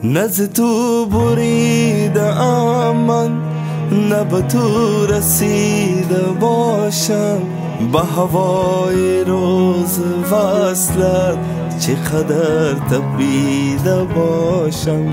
نز تو بریده من، نه به تو رسیده باشم. به هوای روز وصلت چقدر تپیده باشم.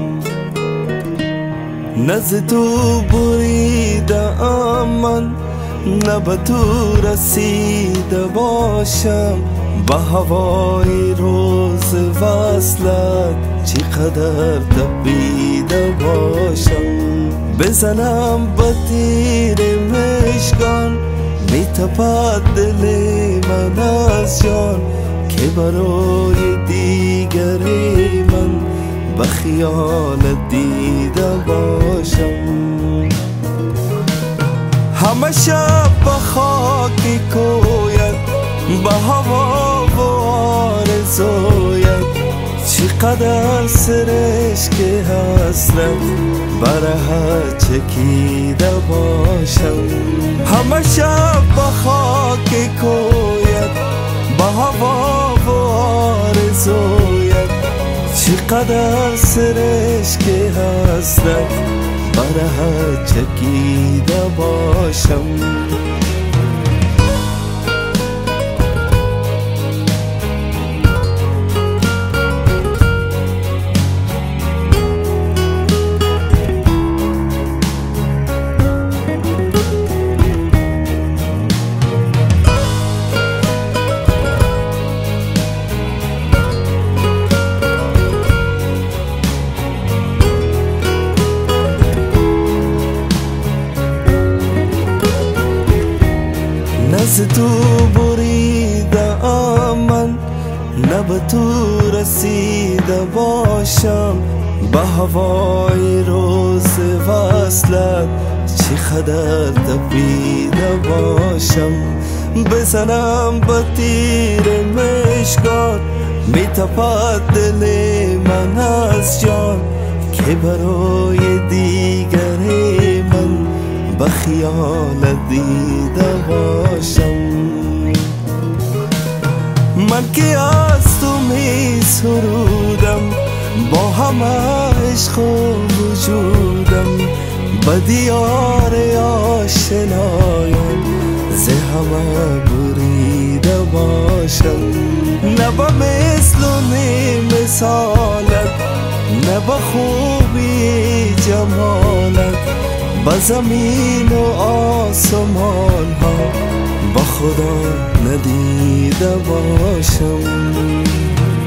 نز تو بریده من، نه به تو رسیده باشم. به هوای روز وصلت چقدر تپیده باشم. بزنم به تیر مشکان، می تپد دل من از جان، که برای دیگری من به خیال دیده باشم. همه شب به خاک کویت، به هوا و آرزویت، چقدر سرش که حسرت بره چکیده باشم. همه شب به خاک کویت، به هوا و آرزویت، چقدر سرش که حسرت بره چکیده باشم. نز تو بریده من، نه به تو رسیده باشم. به هوای روز وصلت چقدر تپیده باشم. بزنم به تیر مشکان، می تپد دل من از جان، که برای دیگری من به خیال دیده باشم. من که از تو می سرودم، با همه عشق و وجودم، به دیار آشنایان ز همه بریده باشم. نه به مثل و نی مثالت، نه به خوبی جمالت، به زمین و آسمان ها به خدا ندیده باشم.